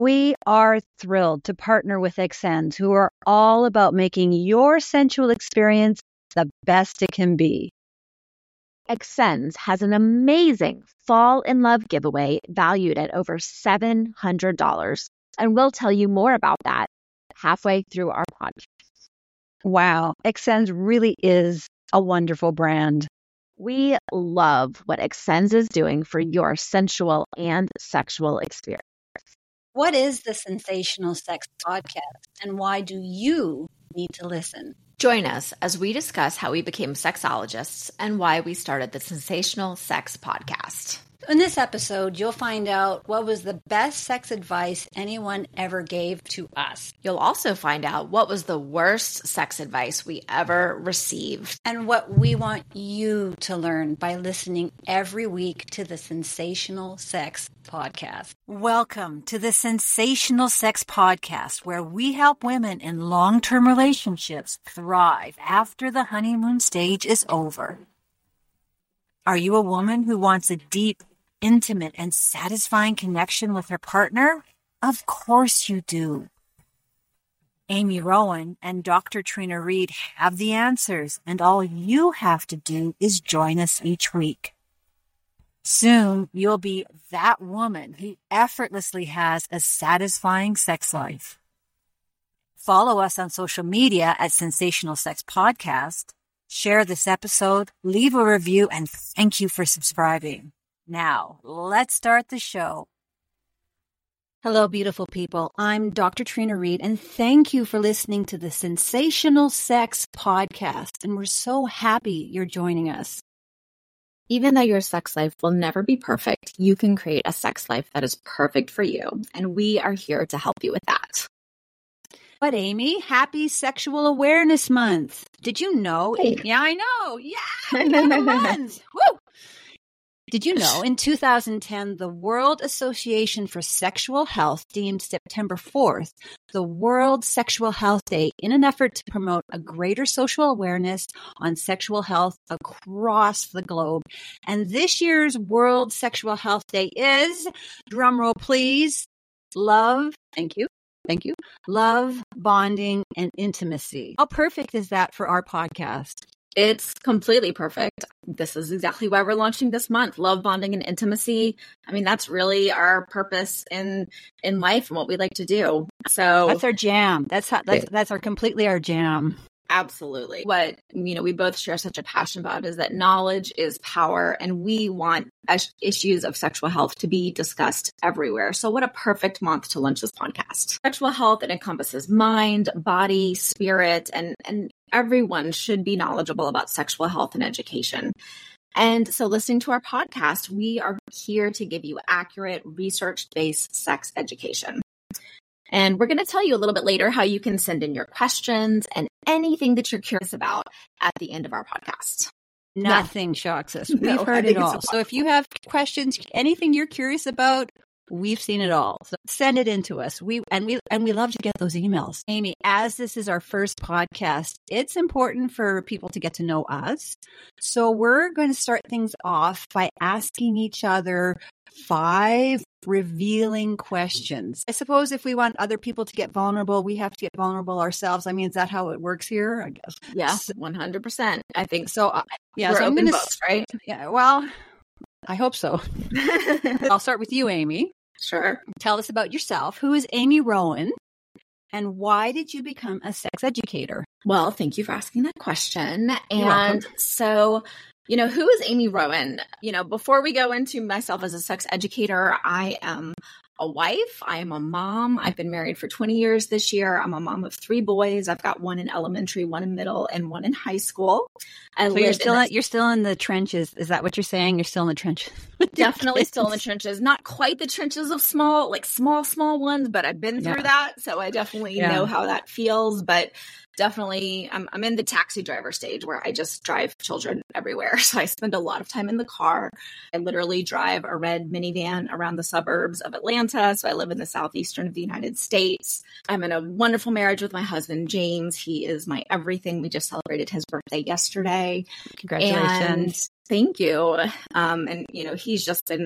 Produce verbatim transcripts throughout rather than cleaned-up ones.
We are thrilled to partner with Xcens, who are all about making your sensual experience the best it can be. Xcens has an amazing Fall in Love giveaway valued at over seven hundred dollars, and we'll tell you more about that halfway through our podcast. Wow, Xcens really is a wonderful brand. We love what Xcens is doing for your sensual and sexual experience. What is the Sensational Sex Podcast, and why do you need to listen? Join us as we discuss how we became sexologists and why we started the Sensational Sex Podcast. In this episode, you'll find out what was the best sex advice anyone ever gave to us. You'll also find out what was the worst sex advice we ever received. And what we want you to learn by listening every week to the Sensational Sex Podcast. Welcome to the Sensational Sex Podcast, where we help women in long-term relationships thrive after the honeymoon stage is over. Are you a woman who wants a deep, intimate, and satisfying connection with her partner? Of course you do. Amy Rowan and Doctor Trina Reed have the answers, and all you have to do is join us each week. Soon, you'll be that woman who effortlessly has a satisfying sex life. Follow us on social media at Sensational Sex Podcast. Share this episode, leave a review, and thank you for subscribing. Now, let's start the show. Hello, beautiful people. I'm Doctor Trina Reed, and thank you for listening to the Sensational Sex Podcast. And we're so happy you're joining us. Even though your sex life will never be perfect, you can create a sex life that is perfect for you, and we are here to help you with that. But Amy, happy Sexual Awareness Month. Did you know? Hey. Yeah, I know. Yeah, we got a month. Woo! Did you know in two thousand ten, the World Association for Sexual Health deemed September fourth the World Sexual Health Day in an effort to promote a greater social awareness on sexual health across the globe. And this year's World Sexual Health Day is, drumroll please, love, thank you, thank you, love, bonding, and intimacy. How perfect is that for our podcast? It's completely perfect. This is exactly why we're launching this month. Love, bonding, and intimacy. I mean, that's really our purpose in in life and what we like to do. So that's our jam. That's how, that's that's our completely our jam. Absolutely. What, you know, we both share such a passion about is that knowledge is power, and we want issues of sexual health to be discussed everywhere. So what a perfect month to launch this podcast. Sexual health, it encompasses mind, body, spirit, and, and everyone should be knowledgeable about sexual health and education. And so listening to our podcast, we are here to give you accurate, research-based sex education. And we're going to tell you a little bit later how you can send in your questions and anything that you're curious about at the end of our podcast. Nothing no. shocks us. We've no, heard it all. So if you have questions, anything you're curious about, we've seen it all. So send it in to us. We and we and we love to get those emails. Amy, as this is our first podcast, it's important for people to get to know us. So we're going to start things off by asking each other five revealing questions. I suppose if we want other people to get vulnerable, we have to get vulnerable ourselves. I mean, is that how it works here? I guess. Yeah, one hundred percent. I think so. Uh, yeah, we're so I'm open gonna, books, right? Yeah, well, I hope so. I'll start with you, Amy. Sure. Tell us about yourself. Who is Amy Rowan? And why did you become a sex educator? Well, thank you for asking that question. And so, you know, who is Amy Rowan? You know, before we go into myself as a sex educator, I am a wife. I am a mom. I've been married for twenty years this year. I'm a mom of three boys. I've got one in elementary, one in middle, and one in high school. I so you're still in the, you're still in the trenches. Is that what you're saying? You're still in the trenches? Definitely still in the trenches. Not quite the trenches of small, like small, small ones, but I've been through yeah. that. So I definitely yeah. know how that feels. But definitely, I'm, I'm in the taxi driver stage where I just drive children everywhere. So I spend a lot of time in the car. I literally drive a red minivan around the suburbs of Atlanta. So I live in the southeastern of the United States. I'm in a wonderful marriage with my husband, James. He is my everything. We just celebrated his birthday yesterday. Congratulations. And thank you. Um, and, you know, he's just been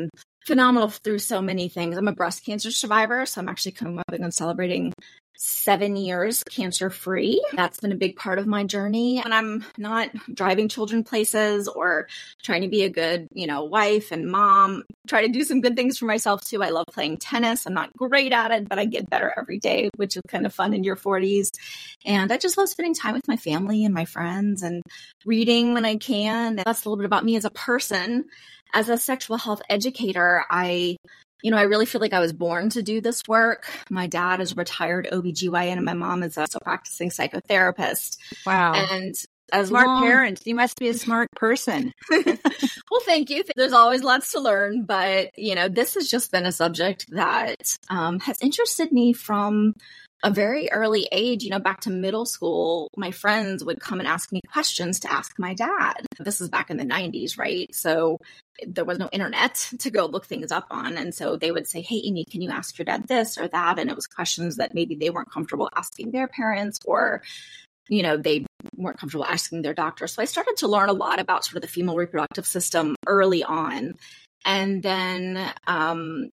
phenomenal through so many things. I'm a breast cancer survivor, so I'm actually coming up and celebrating seven years cancer-free. That's been a big part of my journey. And I'm not driving children places or trying to be a good, you know, wife and mom. Try to do some good things for myself too. I love playing tennis. I'm not great at it, but I get better every day, which is kind of fun in your forties. And I just love spending time with my family and my friends and reading when I can. That's a little bit about me as a person. As a sexual health educator, I You know, I really feel like I was born to do this work. My dad is a retired O B G Y N and my mom is a practicing psychotherapist. Wow. And as smart long- parents, you must be a smart person. Well, thank you. There's always lots to learn, but, you know, this has just been a subject that um, has interested me from a very early age. You know, back to middle school, my friends would come and ask me questions to ask my dad. This is back in the nineties, right? So there was no internet to go look things up on. And so they would say, hey, Amy, can you ask your dad this or that? And it was questions that maybe they weren't comfortable asking their parents, or, you know, they weren't comfortable asking their doctor. So I started to learn a lot about sort of the female reproductive system early on. And then um,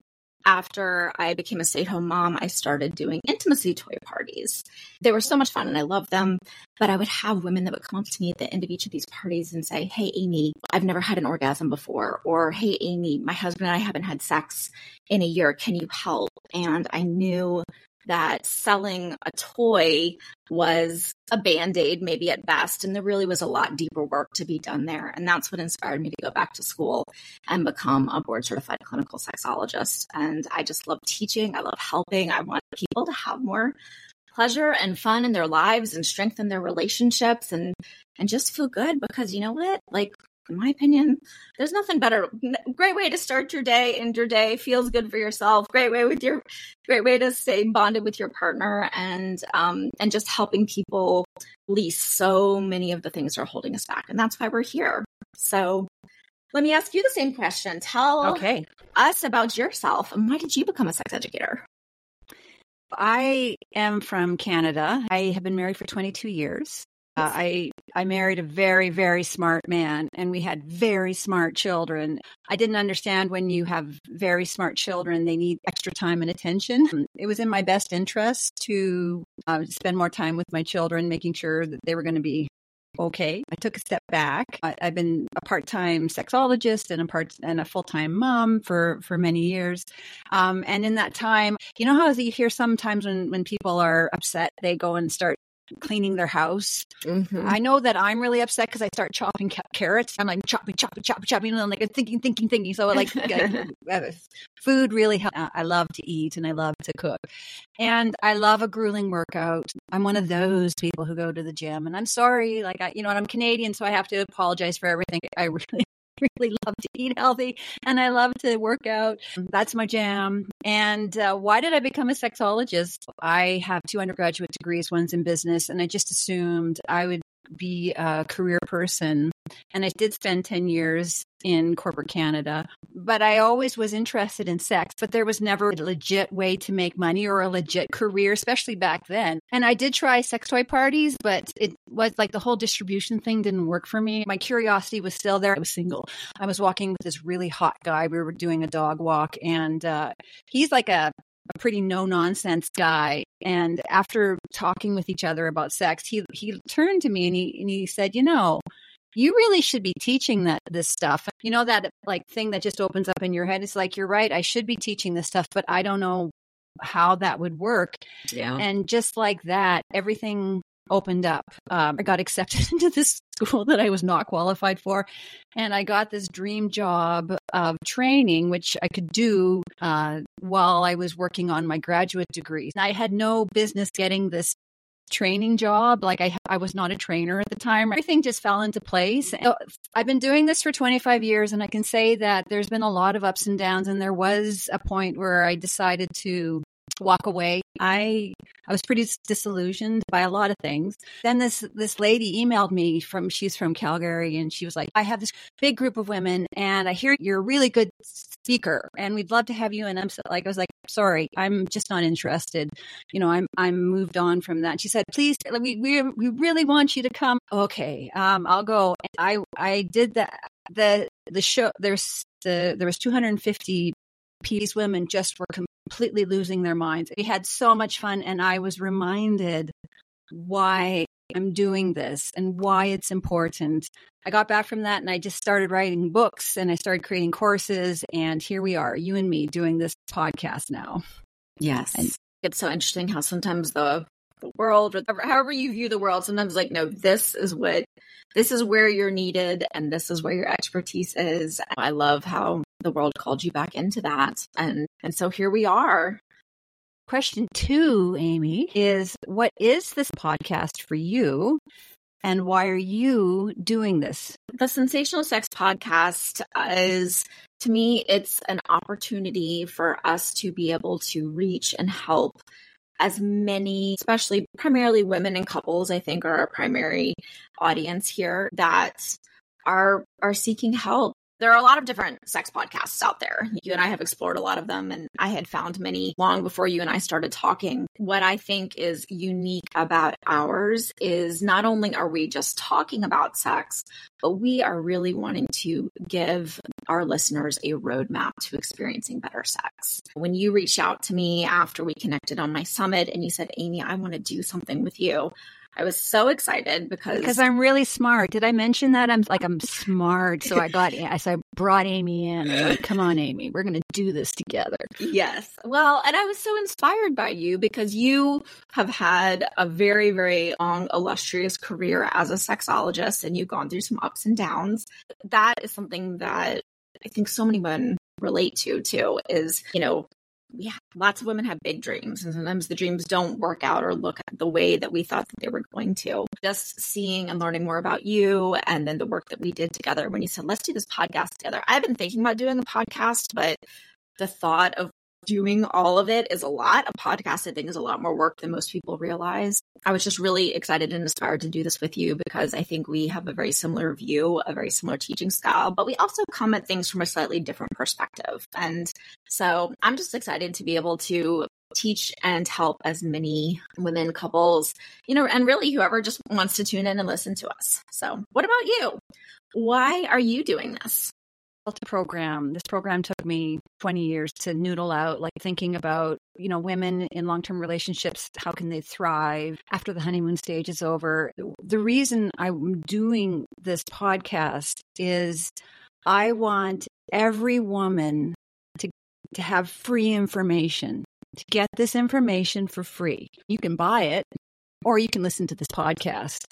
after I became a stay-at-home mom, I started doing intimacy toy parties. They were so much fun and I loved them, but I would have women that would come up to me at the end of each of these parties and say, hey, Amy, I've never had an orgasm before. Or, hey, Amy, my husband and I haven't had sex in a year. Can you help? And I knew that selling a toy was a Band-Aid, maybe at best. And there really was a lot deeper work to be done there. And that's what inspired me to go back to school and become a board certified clinical sexologist. And I just love teaching. I love helping. I want people to have more pleasure and fun in their lives and strengthen their relationships and, and just feel good, because you know what? Like, in my opinion, there's nothing better. Great way to start your day, end your day, feels good for yourself. Great way with your, great way to stay bonded with your partner, and um, and just helping people release so many of the things that are holding us back. And that's why we're here. So let me ask you the same question. Tell Okay. us about yourself and why did you become a sex educator? I am from Canada. I have been married for twenty-two years. Uh, I I married a very, very smart man, and we had very smart children. I didn't understand when you have very smart children, they need extra time and attention. It was in my best interest to uh, spend more time with my children, making sure that they were going to be okay. I took a step back. I, I've been a part-time sexologist and a part and a full-time mom for, for many years. Um, and in that time, you know how you hear sometimes when, when people are upset, they go and start cleaning their house. Mm-hmm. I know that I'm really upset because I start chopping ca- carrots. I'm like chopping, chopping, chopping, chopping, and I'm like thinking, thinking, thinking. So like uh, food really helps. I love to eat and I love to cook. And I love a grueling workout. I'm one of those people who go to the gym, and I'm sorry, like I, you know, I'm Canadian, so I have to apologize for everything. I really really love to eat healthy and I love to work out. That's my jam. And uh, why did I become a sexologist? I have two undergraduate degrees, one's in business, and I just assumed I would be a career person. And I did spend ten years in corporate Canada, but I always was interested in sex, but there was never a legit way to make money or a legit career, especially back then. And I did try sex toy parties, but it was like the whole distribution thing didn't work for me. My curiosity was still there. I was single. I was walking with this really hot guy. We were doing a dog walk, and uh, he's like a a pretty no-nonsense guy. And after talking with each other about sex, he he turned to me and he and he said, you know, you really should be teaching that this stuff. You know, that like thing that just opens up in your head. It's like, you're right. I should be teaching this stuff, but I don't know how that would work. Yeah. And just like that, everything opened up. Um, I got accepted into this school that I was not qualified for. And I got this dream job of training, which I could do uh, while I was working on my graduate degree. I had no business getting this training job. Like I, I was not a trainer at the time. Everything just fell into place. So I've been doing this for twenty-five years, and I can say that there's been a lot of ups and downs. And there was a point where I decided to walk away. I I was pretty disillusioned by a lot of things. Then this this lady emailed me from, she's from Calgary, and she was like, I have this big group of women, and I hear you're a really good speaker, and we'd love to have you. And I'm so, like, I was like, sorry, I'm just not interested. You know, I'm I'm moved on from that. She said, please, we we we really want you to come. Okay, um, I'll go. I I did that. The the show. There's the there was two hundred fifty these women just were completely losing their minds. We had so much fun, and I was reminded why I'm doing this and why it's important. I got back from that and I just started writing books and I started creating courses, and here we are, you and me doing this podcast now. Yes. And it's so interesting how sometimes the the world, or however you view the world, sometimes like, no, this is what, this is where you're needed and this is where your expertise is. I love how the world called you back into that. And, and so here we are. Question two, Amy, is what is this podcast for you and why are you doing this? The Sensational Sex Podcast is, to me, it's an opportunity for us to be able to reach and help as many, especially primarily women and couples, I think are our primary audience here, that are are seeking help. There are a lot of different sex podcasts out there. You and I have explored a lot of them, and I had found many long before you and I started talking. What I think is unique about ours is not only are we just talking about sex, but we are really wanting to give our listeners a roadmap to experiencing better sex. When you reached out to me after we connected on my summit and you said, Amy, I want to do something with you, I was so excited because because I'm really smart. Did I mention that? I'm like, I'm smart. So I got, so I brought Amy in. I'm like, come on, Amy, we're going to do this together. Yes. Well, and I was so inspired by you because you have had a very, very long, illustrious career as a sexologist, and you've gone through some ups and downs. That is something that I think so many women relate to too, is, you know, yeah, lots of women have big dreams, and sometimes the dreams don't work out or look the way that we thought that they were going to. Just seeing and learning more about you, and then the work that we did together when you said, let's do this podcast together. I've been thinking about doing a podcast, but the thought of doing all of it is a lot. A podcast, I think, is a lot more work than most people realize. I was just really excited and inspired to do this with you because I think we have a very similar view, a very similar teaching style, but we also come at things from a slightly different perspective. And so I'm just excited to be able to teach and help as many women, couples, you know, and really whoever just wants to tune in and listen to us. So what about you? Why are you doing this? Program. This program took me twenty years to noodle out, like thinking about, you know, women in long-term relationships, how can they thrive after the honeymoon stage is over? The reason I'm doing this podcast is I want every woman to, to have free information, to get this information for free. You can buy it, or you can listen to this podcast.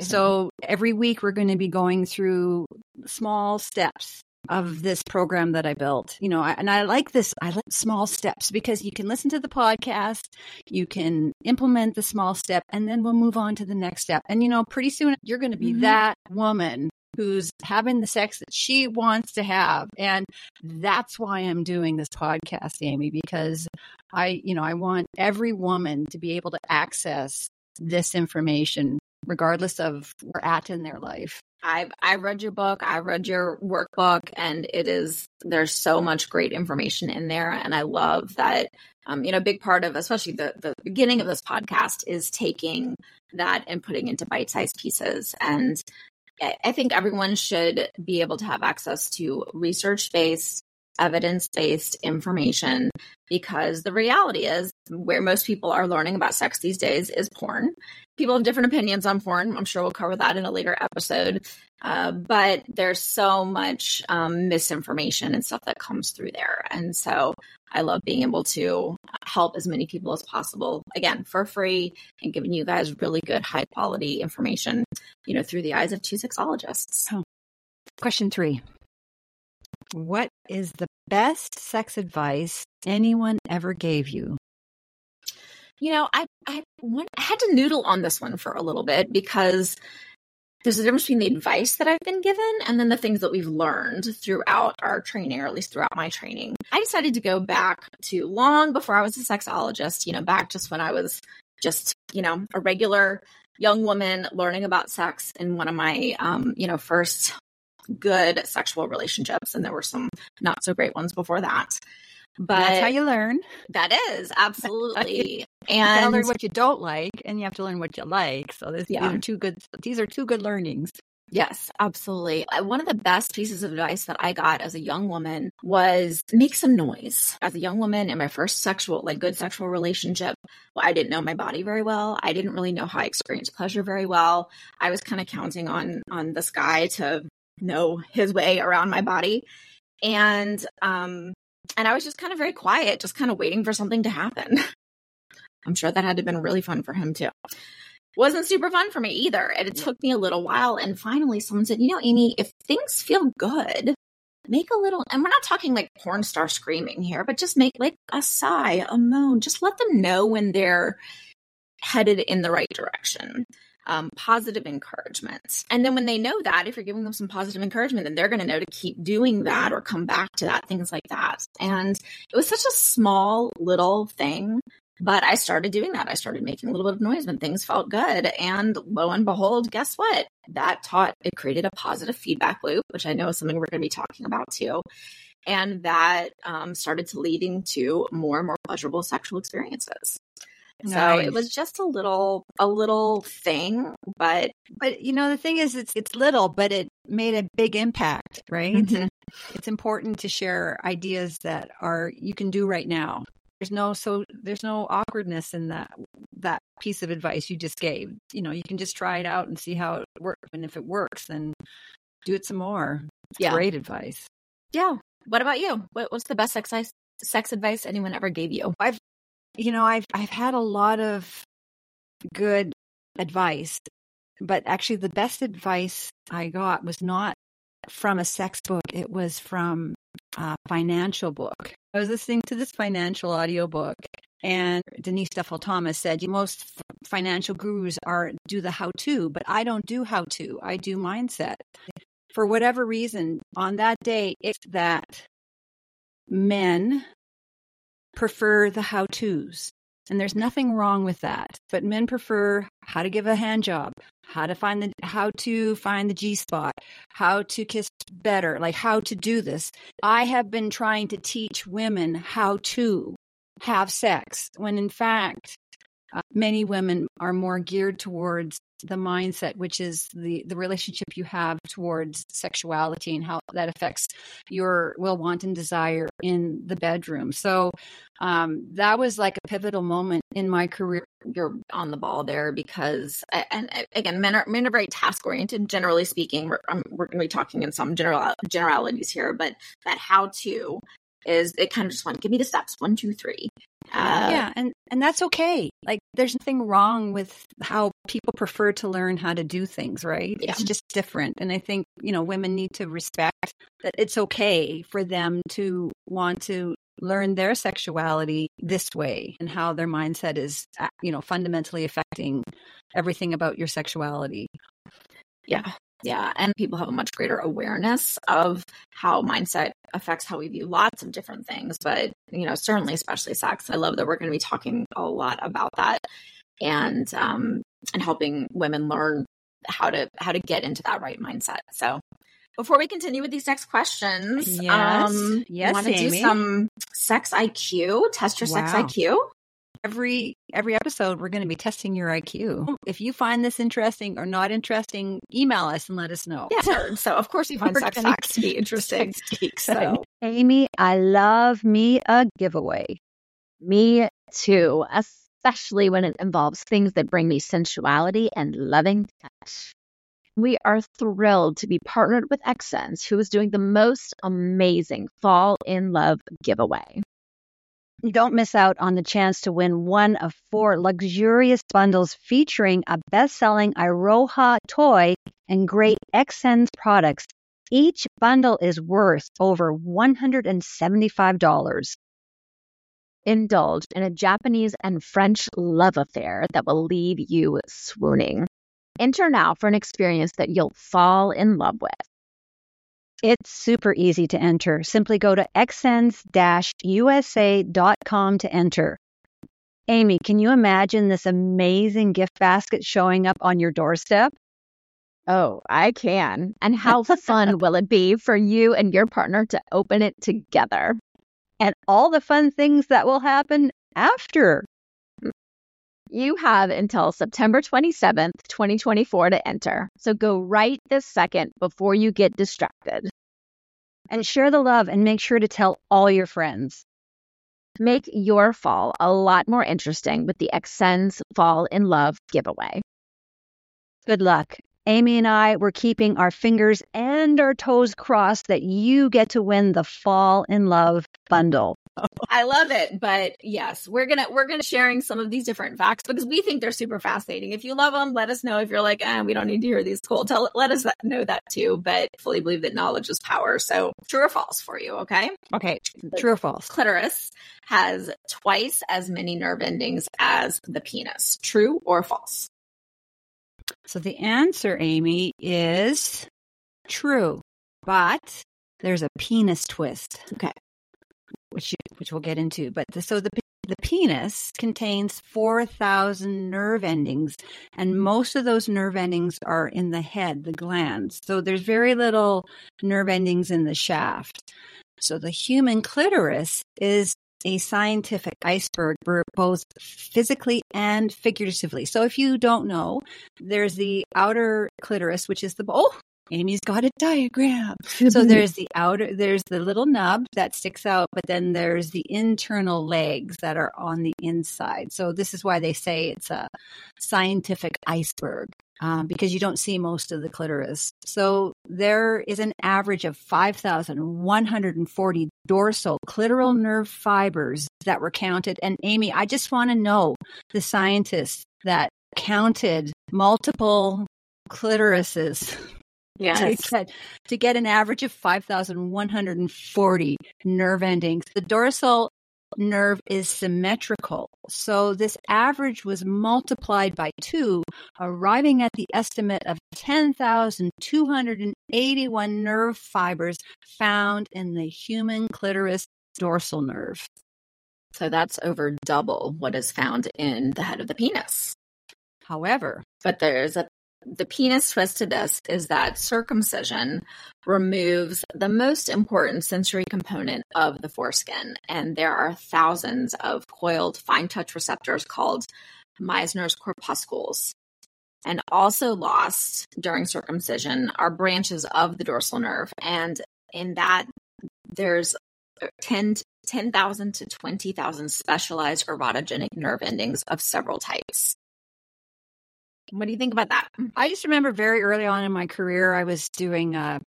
So every week we're going to be going through small steps of this program that I built, you know, I, and I like this, I like small steps because you can listen to the podcast, you can implement the small step, and then we'll move on to the next step. And, you know, pretty soon you're going to be mm-hmm. that woman who's having the sex that she wants to have. And that's why I'm doing this podcast, Amy, because I, you know, I want every woman to be able to access this information regardless of where at in their life. I've I read your book, I read your workbook, and it is, there's so much great information in there. And I love that, um, you know, a big part of, especially the, the beginning of this podcast is taking that and putting into bite-sized pieces. And I think everyone should be able to have access to research-based, evidence-based information, because the reality is where most people are learning about sex these days is porn. People have different opinions on porn. I'm sure we'll cover that in a later episode. Uh, but there's so much um, misinformation and stuff that comes through there. And so I love being able to help as many people as possible, again, for free, and giving you guys really good, high quality information, you know, through the eyes of two sexologists. Oh. Question three. What is the best sex advice anyone ever gave you? You know, I I, went, I had to noodle on this one for a little bit because there's a difference between the advice that I've been given and then the things that we've learned throughout our training, or at least throughout my training. I decided to go back to long before I was a sexologist, you know, back just when I was just, you know, a regular young woman learning about sex in one of my, um, you know, first good sexual relationships. And there were some not so great ones before that. But that's how you learn. That is, absolutely. And you have to learn what you don't like, and you have to learn what you like. So this, yeah. these are two good. These are two good learnings. Yes, absolutely. Uh, One of the best pieces of advice that I got as a young woman was make some noise. As a young woman in my first sexual, like good sexual relationship, well, I didn't know my body very well. I didn't really know how I experienced pleasure very well. I was kind of counting on on this guy to know his way around my body. And um and I was just kind of very quiet, just kind of waiting for something to happen. I'm sure that had to have been really fun for him too. Wasn't super fun for me either. And it took me a little while. And finally someone said, you know, Amy, if things feel good, make a little, and we're not talking like porn star screaming here, but just make like a sigh, a moan. Just let them know when they're headed in the right direction. Um, positive encouragement. And then when they know that, if you're giving them some positive encouragement, then they're going to know to keep doing that or come back to that, things like that. And it was such a small little thing. But I started doing that. I started making a little bit of noise when things felt good. And lo and behold, guess what? That taught, it created a positive feedback loop, which I know is something we're going to be talking about too. And that um, started to leading to more and more pleasurable sexual experiences. So Nice. it was just a little, a little thing, but But you know, the thing is, it's it's little, but it made a big impact, right? Mhm. It's important to share ideas that are you can do right now. There's no so there's no awkwardness in that that piece of advice you just gave. You know, you can just try it out and see how it works. And if it works, then do it some more. It's Yeah. great advice. yeah. What about you? What, what's the best sex, sex advice anyone ever gave you? I've you know, I've I've had a lot of good advice, but actually the best advice I got was not from a sex book. It was from a financial book. I was listening to this financial audiobook, and Denise Duffel Thomas said most f- financial gurus are do the how-to, but I don't do how-to. I do mindset. For whatever reason, on that day, it's that men prefer the how-tos. And there's nothing wrong with that. But men prefer how to give a hand job, how to find the how to find the G spot, how to kiss better, like how to do this. I have been trying to teach women how to have sex when in fact uh, many women are more geared towards the mindset, which is the, the relationship you have towards sexuality and how that affects your will, want, and desire in the bedroom. So um, that was like a pivotal moment in my career. You're on the ball there because, and again, men are men are very task oriented. Generally speaking, we're um, we're going to be talking in some general generalities here, but that how to is it kind of just want give me the steps one, two, three. Uh, yeah, and and that's okay. Like, there's nothing wrong with how people prefer to learn how to do things, right? Yeah. It's just different, and I think you know women need to respect that it's okay for them to want to learn their sexuality this way and how their mindset is, you know, fundamentally affecting everything about your sexuality. Yeah. Yeah. And people have a much greater awareness of how mindset affects how we view lots of different things. But, you know, certainly, especially sex. I love that we're going to be talking a lot about that and, um, and helping women learn how to, how to get into that right mindset. So before we continue with these next questions, Yes. um, Yes, want to do Amy. some sex I Q, test your sex Wow. I Q. Every every episode, we're going to be testing your I Q. If you find this interesting or not interesting, email us and let us know. Yeah. Sure. So of course you find We're sex gonna- facts to be interesting. Sex geeks. So Amy, I love me a giveaway. Me too, especially when it involves things that bring me sensuality and loving touch. We are thrilled to be partnered with Xsense, who is doing the most amazing Fall in Love giveaway. Don't miss out on the chance to win one of four luxurious bundles featuring a best-selling Iroha toy and great Xsense products. Each bundle is worth over one hundred seventy-five dollars. Indulge in a Japanese and French love affair that will leave you swooning. Enter now for an experience that you'll fall in love with. It's super easy to enter. Simply go to xsense dash u s a dot com to enter. Amy, can you imagine this amazing gift basket showing up on your doorstep? Oh, I can. And how fun will it be for you and your partner to open it together? And all the fun things that will happen after. You have until September twenty-seventh, twenty twenty-four to enter. So go right this second before you get distracted. And share the love and make sure to tell all your friends. Make your fall a lot more interesting with the Excense Fall in Love giveaway. Good luck. Amy and I were keeping our fingers and our toes crossed that you get to win the Fall in Love bundle. I love it. But yes, we're going to, we're going to sharing some of these different facts because we think they're super fascinating. If you love them, let us know. If you're like, eh, we don't need to hear these, cool. Tell, let us know that too, but fully believe that knowledge is power. So true or false for you. Okay. Okay. True or false? Clitoris has twice as many nerve endings as the penis. True or false? So the answer, Amy, is true, but there's a penis twist. Okay. Which you, which we'll get into. But the, so the the penis contains four thousand nerve endings, and most of those nerve endings are in the head, the glands. So there's very little nerve endings in the shaft. So the human clitoris is a scientific iceberg, both physically and figuratively. So if you don't know, there's the outer clitoris, which is the, oh, Amy's got a diagram. So there's the outer, there's the little nub that sticks out, but then there's the internal legs that are on the inside. So this is why they say it's a scientific iceberg. Um, because you don't see most of the clitoris. So there is an average of five thousand one hundred forty dorsal clitoral nerve fibers that were counted. And Amy, I just want to know the scientists that counted multiple clitorises yes. to, get, to get an average of five thousand one hundred forty nerve endings. The dorsal nerve is symmetrical. So this average was multiplied by two, arriving at the estimate of ten thousand two hundred eighty-one nerve fibers found in the human clitoris dorsal nerve. So that's over double what is found in the head of the penis. However, but there's a the penis twist to this is that circumcision removes the most important sensory component of the foreskin. And there are thousands of coiled fine touch receptors called Meissner's corpuscles. And also lost during circumcision are branches of the dorsal nerve. And in that, there's ten thousand to twenty thousand specialized ergogenic nerve endings of several types. What do you think about that? I just remember very early on in my career, I was doing a,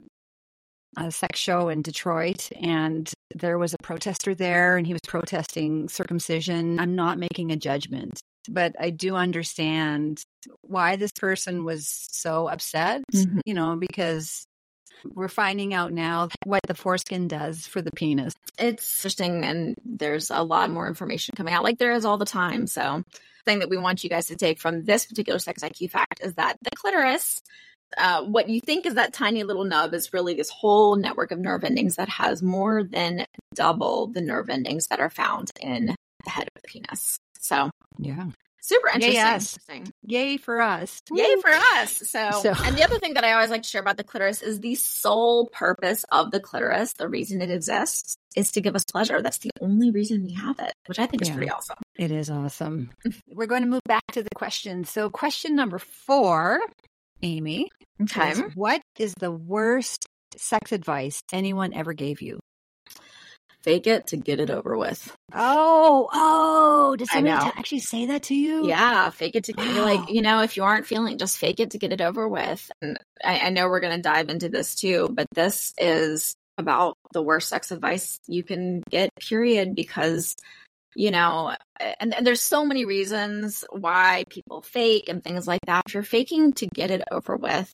a sex show in Detroit, and there was a protester there, and he was protesting circumcision. I'm not making a judgment, but I do understand why this person was so upset, mm-hmm. you know, because we're finding out now what the foreskin does for the penis. It's interesting, and there's a lot more information coming out, like there is all the time. So thing that we want you guys to take from this particular Sex I Q fact is that the clitoris, uh, what you think is that tiny little nub, is really this whole network of nerve endings that has more than double the nerve endings that are found in the head of the penis. So yeah. Super interesting. Yay, interesting. Yay for us. Yay for us. So, so, and the other thing that I always like to share about the clitoris is the sole purpose of the clitoris, the reason it exists, is to give us pleasure. That's the only reason we have it, which I think yeah, is pretty awesome. It is awesome. We're going to move back to the question. So question number four, Amy. Okay. Is, what is the worst sex advice anyone ever gave you? Fake it to get it over with. Oh, oh, did somebody t- actually say that to you? Yeah, fake it to get wow. like, you know, if you aren't feeling, just fake it to get it over with. And I, I know we're going to dive into this too, but this is about the worst sex advice you can get, period, because, you know, and, and there's so many reasons why people fake and things like that. If you're faking to get it over with,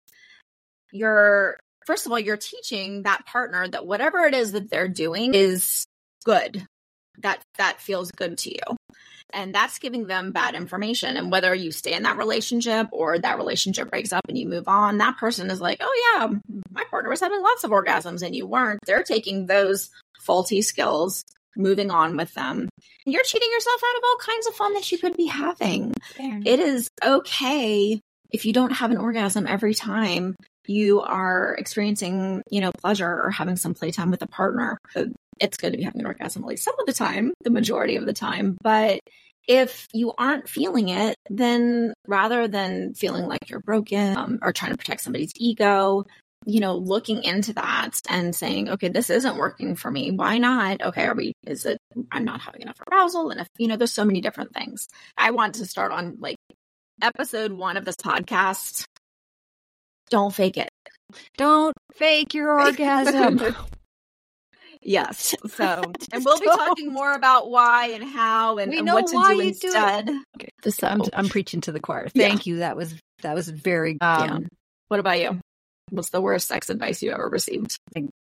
you're First of all, you're teaching that partner that whatever it is that they're doing is good. That that feels good to you. And that's giving them bad information. And whether you stay in that relationship or that relationship breaks up and you move on, that person is like, oh yeah, my partner was having lots of orgasms and you weren't. They're taking those faulty skills, moving on with them. And you're cheating yourself out of all kinds of fun that you could be having. Fair. It is okay if you don't have an orgasm every time you are experiencing, you know, pleasure or having some playtime with a partner. It's good to be having an orgasm at least some of the time, the majority of the time. But if you aren't feeling it, then rather than feeling like you're broken um, or trying to protect somebody's ego, you know, looking into that and saying, okay, this isn't working for me. Why not? Okay, are we, is it, I'm not having enough arousal? And if, you know, there's so many different things. I want to start on like episode one of this podcast. Don't fake it. Don't fake your orgasm. Yes. So, and we'll be talking more about why and how and, we and know what to why do you instead. Do okay. So, so I'm, I'm preaching to the choir. Thank yeah. you. That was, that was very, um, yeah. What about you? What's the worst sex advice you ever received?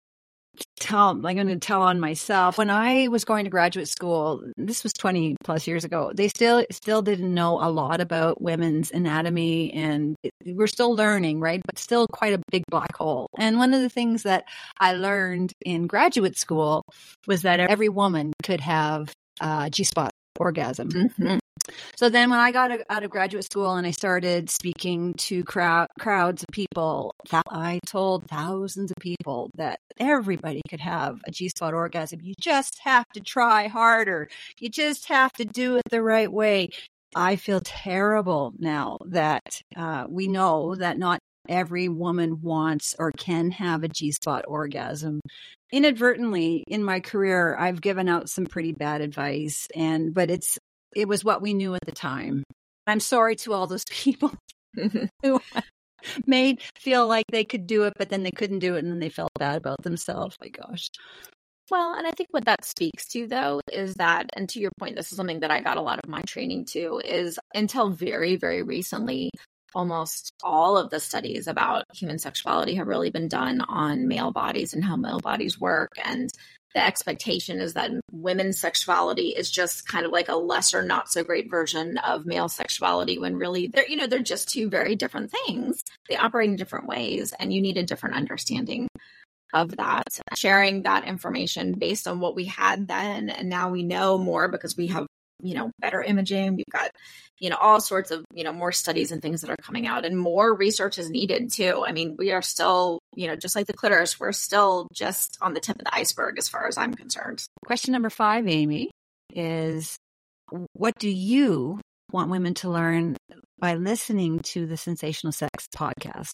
Tell, I'm going to tell on myself. When I was going to graduate school, this was twenty plus years ago, they still still didn't know a lot about women's anatomy, and it, we're still learning, right? But still quite a big black hole. And one of the things that I learned in graduate school was that every woman could have a G-spot orgasm. Mm-hmm. So then when I got out of graduate school and I started speaking to crowd, crowds of people, that I told thousands of people that everybody could have a G-spot orgasm. You just have to try harder. You just have to do it the right way. I feel terrible now that uh, we know that not every woman wants or can have a G-spot orgasm. Inadvertently, in my career, I've given out some pretty bad advice, and but it's It was what we knew at the time. I'm sorry to all those people who made feel like they could do it, but then they couldn't do it, and then they felt bad about themselves. My gosh. Well, and I think what that speaks to, though, is that, and to your point, this is something that I got a lot of my training to, is until very, very recently, almost all of the studies about human sexuality have really been done on male bodies and how male bodies work. And the expectation is that women's sexuality is just kind of like a lesser, not so great version of male sexuality, when really they're, you know, they're just two very different things. They operate in different ways, and you need a different understanding of that. Sharing that information based on what we had then, and now we know more because we have, you know, better imaging. We've got, you know, all sorts of, you know, more studies and things that are coming out, and more research is needed too. I mean, we are still, you know, just like the clitoris, we're still just on the tip of the iceberg as far as I'm concerned. Question number five, Amy, is what do you want women to learn by listening to the Sensational Sex podcast?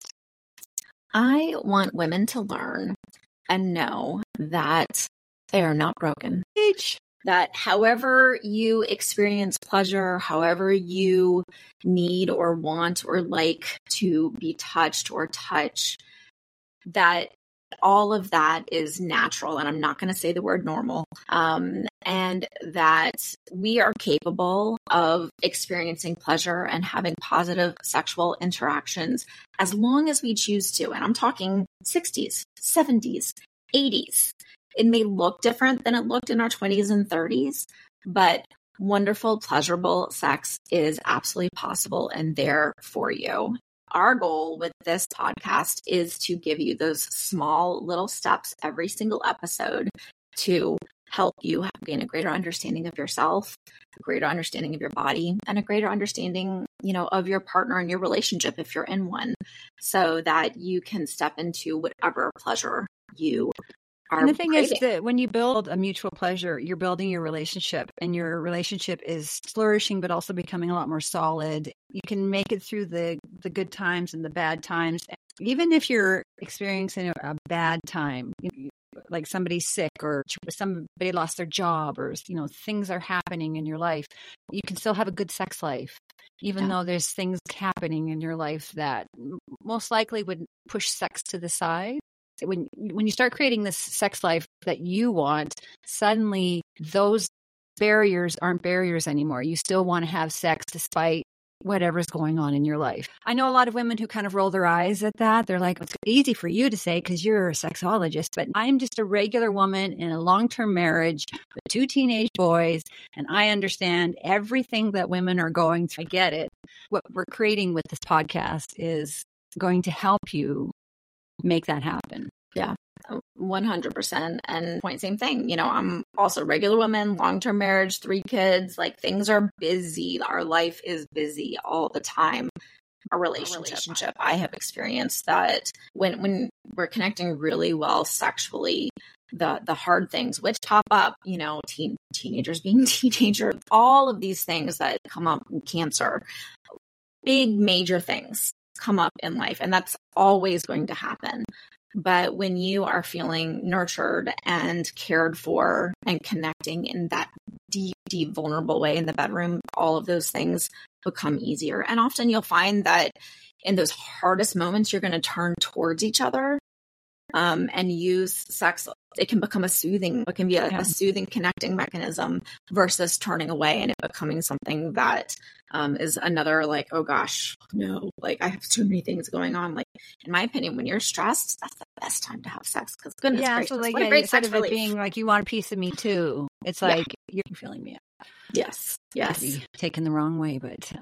I want women to learn and know that they are not broken. Each. That however you experience pleasure, however you need or want or like to be touched or touch, that all of that is natural. And I'm not going to say the word normal. Um, and that we are capable of experiencing pleasure and having positive sexual interactions as long as we choose to. And I'm talking sixties, seventies, eighties. It may look different than it looked in our twenties and thirties, but wonderful, pleasurable sex is absolutely possible and there for you. Our goal with this podcast is to give you those small little steps every single episode to help you gain a greater understanding of yourself, a greater understanding of your body, and a greater understanding, you know, of your partner and your relationship if you're in one, so that you can step into whatever pleasure you And the thing craving. is that when you build a mutual pleasure, you're building your relationship, and your relationship is flourishing, but also becoming a lot more solid. You can make it through the, the good times and the bad times. Even if you're experiencing a, a bad time, you know, like somebody's sick or somebody lost their job, or, you know, things are happening in your life, you can still have a good sex life, even yeah. though there's things happening in your life that most likely would push sex to the side. When when you start creating this sex life that you want, suddenly those barriers aren't barriers anymore. You still want to have sex despite whatever's going on in your life. I know a lot of women who kind of roll their eyes at that. They're like, it's easy for you to say because you're a sexologist, but I'm just a regular woman in a long-term marriage with two teenage boys, and I understand everything that women are going through. I get it. What we're creating with this podcast is going to help you make that happen. Yeah, one hundred percent. And point, same thing. You know, I'm also a regular woman, long-term marriage, three kids, like things are busy. Our life is busy all the time. Our relationship, relationship. I have experienced that when, when we're connecting really well sexually, the the hard things, which pop up, you know, teen, teenagers being teenagers, all of these things that come up, cancer, big major things come up in life. And that's always going to happen. But when you are feeling nurtured and cared for and connecting in that deep, deep, vulnerable way in the bedroom, all of those things become easier. And often you'll find that in those hardest moments, you're going to turn towards each other um, and use sex. It can become a soothing, it can be a, yeah. a soothing, connecting mechanism versus turning away and it becoming something that um, is another like, oh gosh, no, like I have too many things going on. Like, in my opinion, when you're stressed, that's the best time to have sex because goodness yeah, gracious, so like, what a yeah, great instead sex of it relief. being like, you want a piece of me too. It's like, yeah. you're feeling me. Yes. Yes. Be taken the wrong way, but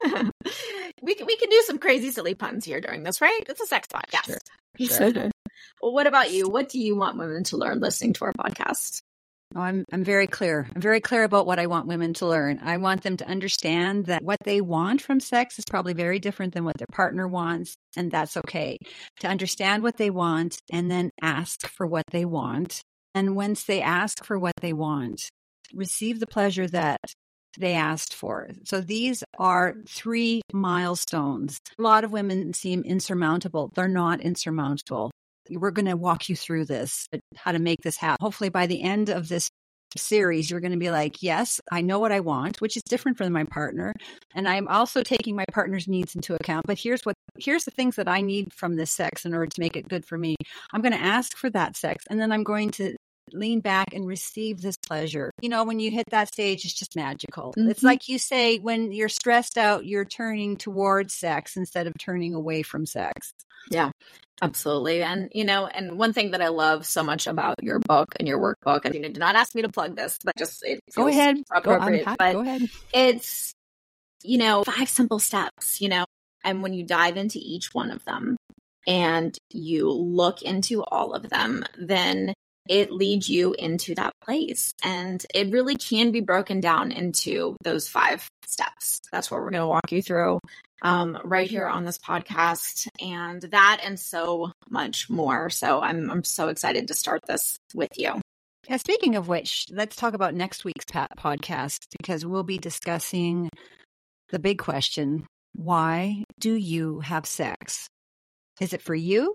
we can, we can do some crazy, silly puns here during this, right? It's a sex podcast. Sure. Sure. Well, what about you? What do you want women to learn listening to our podcast? Oh, I'm I'm very clear. I'm very clear about what I want women to learn. I want them to understand that what they want from sex is probably very different than what their partner wants, and that's okay. To understand what they want and then ask for what they want. And once they ask for what they want, receive the pleasure that they asked for. So these are three milestones. A lot of women seem insurmountable. They're not insurmountable. We're going to walk you through this, how to make this happen. Hopefully by the end of this series, you're going to be like, yes, I know what I want, which is different from my partner. And I'm also taking my partner's needs into account. But here's what, here's the things that I need from this sex in order to make it good for me. I'm going to ask for that sex. And then I'm going to lean back and receive this pleasure. You know, when you hit that stage, it's just magical. Mm-hmm. It's like you say, when you're stressed out, you're turning towards sex instead of turning away from sex. Yeah, absolutely. And, you know, and one thing that I love so much about your book and your workbook, and you know, do not ask me to plug this, but just it go ahead. appropriate. Go, but go ahead. It's, you know, five simple steps, you know, and when you dive into each one of them and you look into all of them, then it leads you into that place. And it really can be broken down into those five steps. That's what we're going to walk you through um, right here on this podcast, and that and so much more. So I'm I'm so excited to start this with you. Yeah, speaking of which, let's talk about next week's podcast, because we'll be discussing the big question: why do you have sex? Is it for you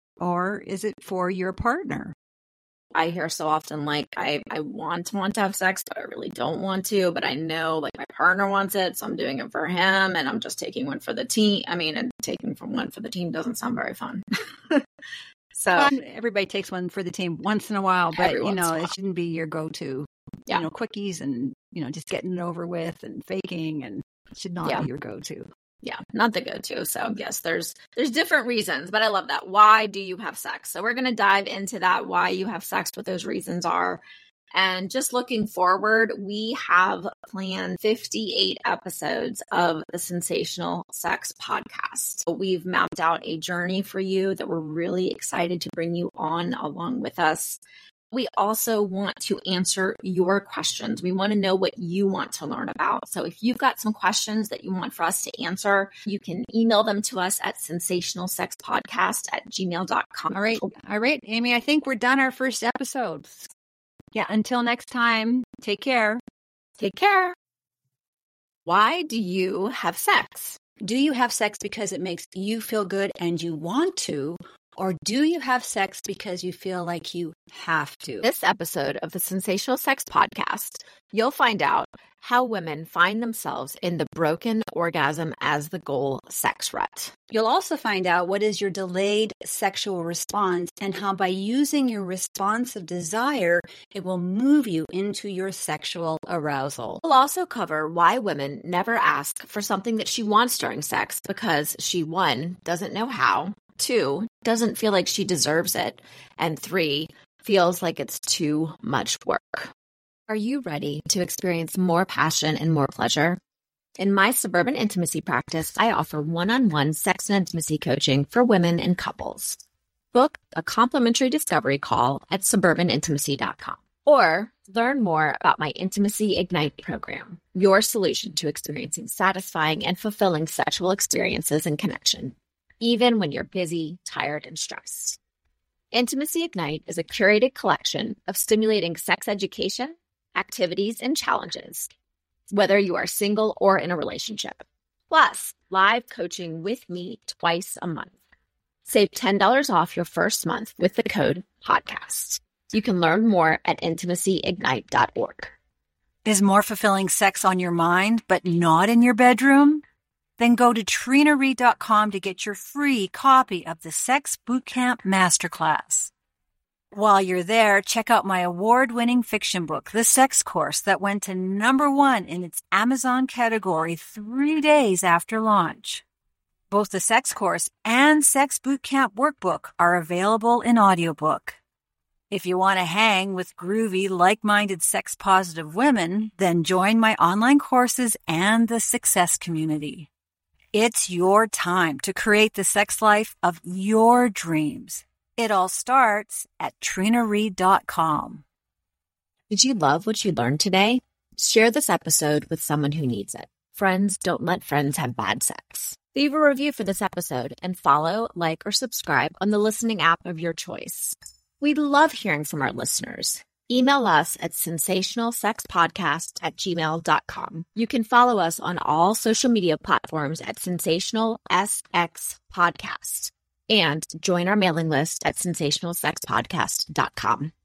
or is it for your partner? I hear so often, like, I, I want to want to have sex, but I really don't want to, but I know, like, my partner wants it, so I'm doing it for him, and I'm just taking one for the team. I mean, and taking from one for the team doesn't sound very fun. So well, everybody takes one for the team once in a while, but, you know, it shouldn't be your go-to. Yeah. You know, quickies and, you know, just getting it over with and faking, and it should not yeah. be your go-to. Yeah, not the go-to. So yes, there's there's different reasons, but I love that. Why do you have sex? So we're going to dive into that, why you have sex, what those reasons are. And just looking forward, we have planned fifty-eight episodes of the Sensational Sex Podcast. So we've mapped out a journey for you that we're really excited to bring you on along with us. We also want to answer your questions. We want to know what you want to learn about. So if you've got some questions that you want for us to answer, you can email them to us at sensational sex podcast at gmail dot com. All right. All right, Amy, I think we're done our first episode. Yeah. Until next time, take care. Take care. Why do you have sex? Do you have sex because it makes you feel good and you want to? Or do you have sex because you feel like you have to? This episode of the Sensational Sex Podcast, you'll find out how women find themselves in the broken orgasm as the goal sex rut. You'll also find out what is your delayed sexual response and how by using your responsive desire, it will move you into your sexual arousal. We'll also cover why women never ask for something that she wants during sex because she, one, doesn't know how, two, doesn't feel like she deserves it, and three, feels like it's too much work. Are you ready to experience more passion and more pleasure? In my Suburban Intimacy practice, I offer one-on-one sex and intimacy coaching for women and couples. Book a complimentary discovery call at suburban intimacy dot com or learn more about my Intimacy Ignite program, your solution to experiencing satisfying and fulfilling sexual experiences and connection, even when you're busy, tired, and stressed. Intimacy Ignite is a curated collection of stimulating sex education, activities, and challenges, whether you are single or in a relationship. Plus, live coaching with me twice a month. Save ten dollars off your first month with the code podcast. You can learn more at intimacy ignite dot org. Is more fulfilling sex on your mind, but not in your bedroom? Then go to Trina Reed dot com to get your free copy of the Sex Bootcamp Masterclass. While you're there, check out my award-winning fiction book, The Sex Course, that went to number one in its Amazon category three days after launch. Both the Sex Course and Sex Bootcamp Workbook are available in audiobook. If you want to hang with groovy, like-minded, sex-positive women, then join my online courses and the Success Community. It's your time to create the sex life of your dreams. It all starts at Trina Reed dot com. Did you love what you learned today? Share this episode with someone who needs it. Friends don't let friends have bad sex. Leave a review for this episode and follow, like, or subscribe on the listening app of your choice. We love hearing from our listeners. Email us at sensational sex podcast at gmail dot com. You can follow us on all social media platforms at Sensational S X Podcast and join our mailing list at sensational sex podcast dot com.